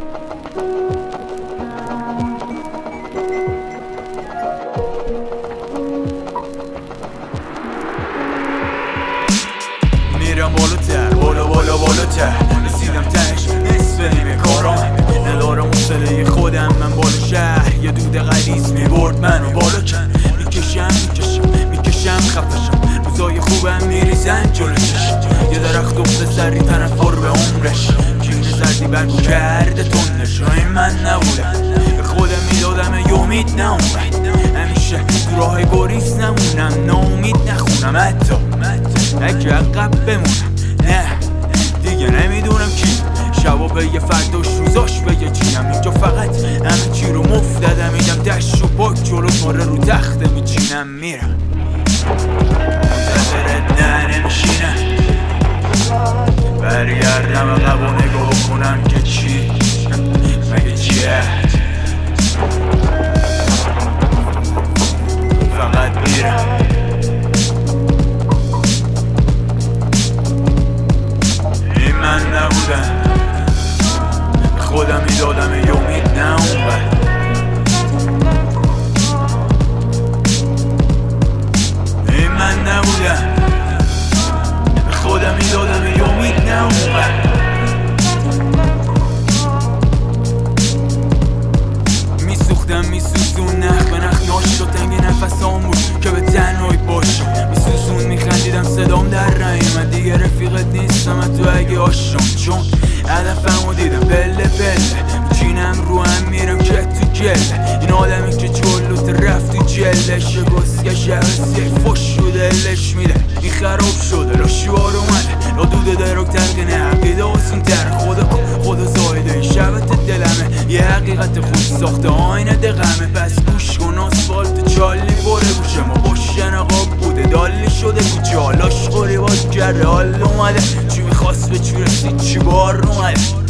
میرم بالاتر، بالاتر رسیدم تش نصف نیمه کارام ندارم حوصله خودم. من بالا شهر یه دود غلیظ میبرد منو بالا کرد. میکشم خفشم روزای خوبم میریزن جلو چشم. یه درخت افته سری طرفدار به عمرش کین زردی برگو کرده تندش. رای من نبودم به خودم میدادم یه امید نمونم. همیشه تو راه گریز نمونم ناامید نخونم حتی اگه عقب بمونم. نه دیگه نمیدونم کی شبا به یه فرداش روزاش به یه چیم. اینجا فقط همه چی رو مفت دادم. میدم دشت و پاک جلو ماره رو تخته میچینم میرم منتظرت نه نمیشینم. برگردم عقب و نگاه کنم که چی مگه چیه. فقط میرم این من نبودم خودم میدادم یه امید نه اونور. این من نبودم خودم میدادم یه امید نه اونور. میسوزون نخ به نخ ناشد تنگ نفسام بود که به تنهایی باشم. میسوزون میخندیدم صدام در رای من دیگه رفیقت نیستم تو اگه آشم. چون هدفمو دیدم پله میچینم رو هم میرم که تو گله. این آدمی که جلوت رفت تو جلش گسگه شهرسی فش رو دلش میده. این خراب شده لاشوار اومده لا دود دراک ترقینه عقیده آسون تر. خدا زایده این شبت دلمه یه حقیقت خود ساخته آینه دقمه. پس گوش کن آسفالت چالی بره گوشه ما باشن آقا بوده دالی شده کجالاش خوری باش کرده حال اومده. چی میخواست به چی رسید چی بار اومده.